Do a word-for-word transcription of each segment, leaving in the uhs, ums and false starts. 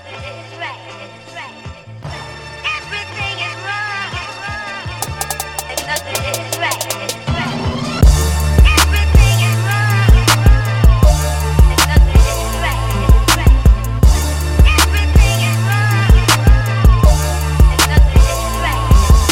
nothing is right. Everything is wrong, and nothing is right. Everything is wrong, and nothing is right. Everything is wrong, and nothing is right.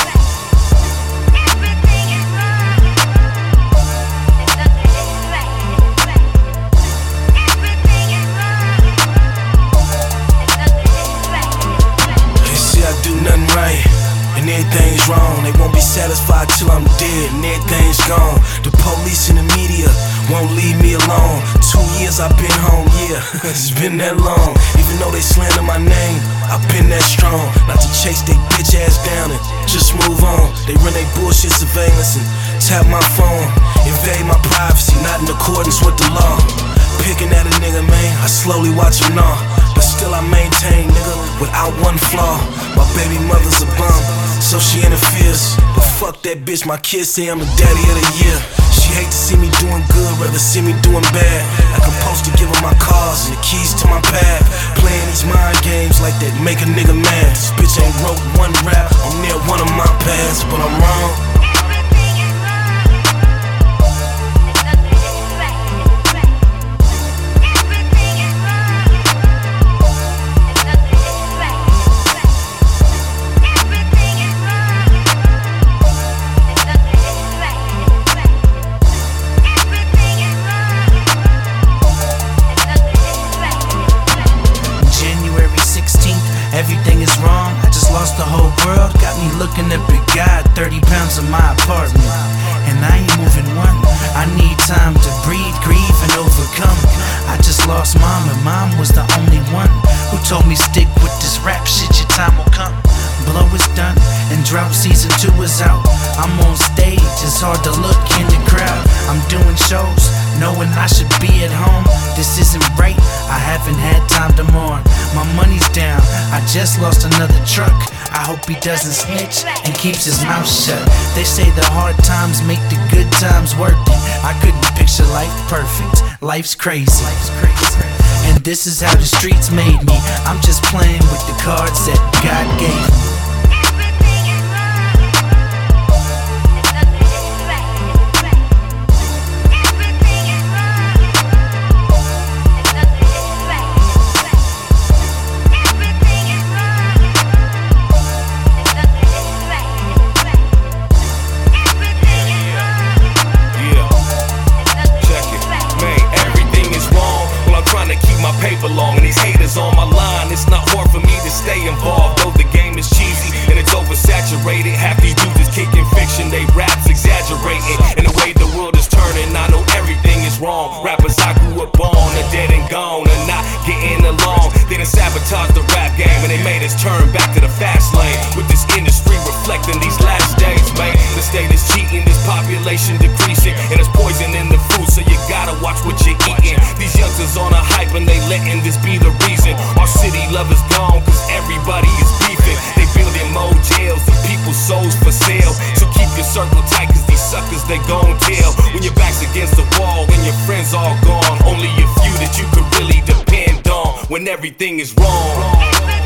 Everything is wrong, and nothing is right. Everything is wrong, and nothing is right. They say I do nothing right, and everything's wrong. They won't be satisfied till I'm dead and everything's gone. The police and the media won't leave me alone. Two years I've been home, yeah, it's been that long. Even though they slander my name, I've been that strong. Not to chase they bitch ass down and just move on. They run they bullshit surveillance and tap my phone. Invade my privacy, not in accordance with the law. Picking at a nigga, man, I slowly watch him gnaw. But still I maintain, nigga, without one flaw. My baby mother's a bum, so she interferes. But fuck that bitch, my kids say I'm the daddy of the year. She hate to see me doing good, rather see me doing bad. Like I'm supposed to give her my cars and the keys to my pad. Playing these mind games like that make a nigga mad. This bitch ain't wrote one rap on near one of my pads, but I'm wrong. Everything is wrong, and nothing is right. Everything is wrong, and nothing is right. Everything is wrong, and nothing is right. Everything is wrong, and nothing is right. January sixteenth, everything is wrong. I just lost the whole world. Got me looking up at God, thirty pounds in my apartment. And I ain't moving one. I need time to breathe, grieve, and overcome. I just lost mom, and mom was the only one who told me stick with this rap shit, your time will come. Blow is done, and drought season two is out. I'm on stage, it's hard to look in the crowd. I'm doing shows, knowing I should be at home. This isn't right, I haven't had time to mourn. My money's down, I just lost another truck. I hope he doesn't snitch and keeps his mouth shut. They say the hard times make the good times worth it. I couldn't picture life perfect, life's crazy. Life's crazy. And this is how the streets made me. I'm just playing with the cards that God gave me. Everything is wrong, and nothing is right. Everything is wrong, and nothing is right. Everything is wrong, and nothing is right. Everything is wrong, Yeah, and nothing check is it. right. Man, everything is wrong. Well, I'm trying to keep my paper long, and these haters on my line. It's not hard for me to stay involved, though the game is cheesy and it's oversaturated. Half these dudes is kicking fiction, they raps exaggerating. And the way the world is turning, I know everything is wrong. Rappers I grew up on are dead and gone, and not getting along. They done sabotaged the rap game, and they made us turn back to the fast lane. With this industry reflecting these last days, man. The state is cheating, this population decreasing, and it's poison in the food, so you gotta watch what you're eating. These youngsters on a hype, and they letting this be the reason. Our city love is gone, cause everybody is beefing. They building more jails and people's souls for sale. So keep your circle tight, cause these suckers, they gon' tell. When your back's against the wall, when your friends all gone, only a few that you could really depend on when everything is wrong.